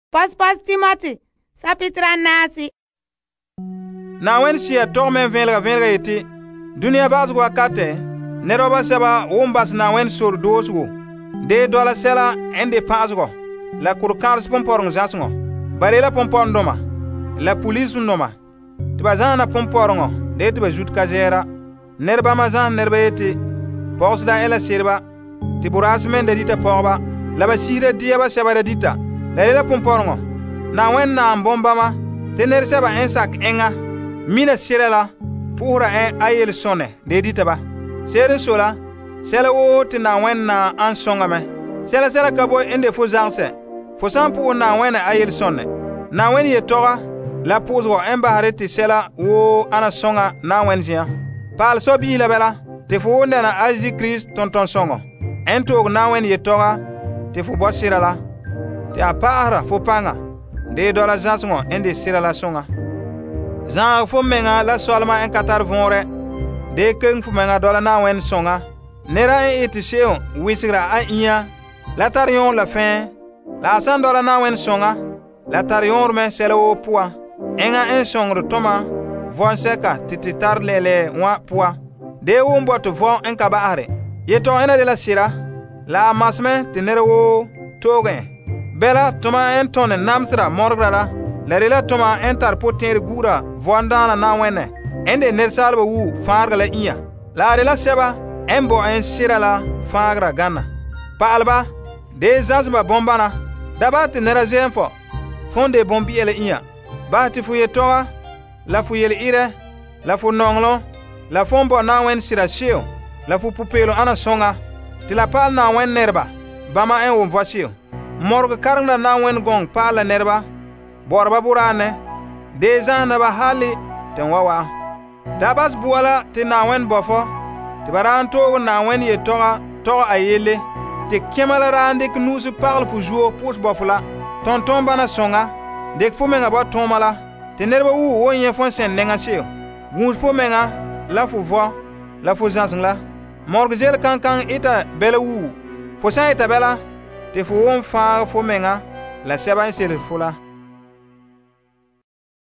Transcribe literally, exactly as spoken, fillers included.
Pas pas Timothy, sapitra nasi. Na wen siya tog men velga velga yeti. Dunia bazgo akate. Neroba seba wombas na wen sur dosgo. De dola sela ende pasgo. La kurkars pomporong zasngo. Bare la pompon doma. La police noma. Tiba zana pomporongo. De tiba jut kajera. Nerba mazan nerba yeti. Pors da ela sirba. Tiburas men de dita porba. La basira diaba seba de dita. La la pomporongo. Na wen na bombama. Tener seba ensak enga. Mina sirela. Pura en ayel sonne. De dita ba. Sere sola. Sela wo te na wen na ansonga me. Sela sela kabo ende fo zangse. Fo sampu na wen ayel sonne. Na wen ye toga. La pozgo en bahareti sela wo ana songa na wen jia. Pal so bi la bela. Te fo wonde na aji Christ tonton songo. En tog na wen ye toga. Te fo bo sirala. Te apara fo panga. De dola zansongo ende sirala songa. Zan fo menga la solma en katar vonre. De keng fo menga dola na wen songa. Nera en iti seo wisigra a iya. La tarion la fin. La asan dola na wen songa. La tarion me sela wo pua. Enga en songro toma. Von seka tititar lele wa pua. De wo mboto von en kabahare. Yeto ena de la sira. La masme tenere wo toge. Bela toma en tonne namsra morgrala. La rela toma en tar poter gura vondana na wenne. Ende nersalba wu fargala iya. La rela seba embo en sirala fagra gana. Pa alba de zazba bombana. Daba tenera zenfo. Fonde bombi ele iya. Ba ti fu yetoa. La fu yele ire. La fu nonglo. La fombo na wen sira shio. La fu pupelo ana songa. Ti la pal na wen nerba. Bama en won vashio. Morga karngna na wen gong pala nerba. Borba burane. De zana ba hali ten wawa. Dabas buwala ti na wen bofo. Ti baran togo na wen ye toga toga ayele. Ti kemala rande knusu parle fu juo pus bofula. Tonton bana songa. Dek fu menga ba tomala. Ti nerba wu wonye fon sen nenga shio. Gun fu menga la fu vo. La fu zansingla. Morga zel kankan ita bela wu. Fu sa ita bela. Ti fu won fa fu menga. La seba en sel fula.